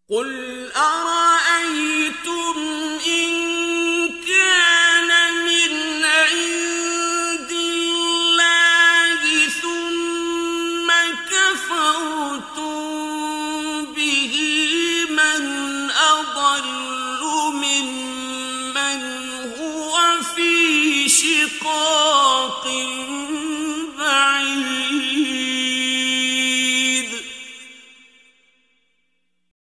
قُلْ أَرَأَيْتُمْ إِن كَانَ مِنْ عِندِ اللَّهِ ثُمَّ كَفَرْتُم بِهِ مَنْ أَضَلُّ مِمَّنْ هُوَ فِي شِقَاقٍ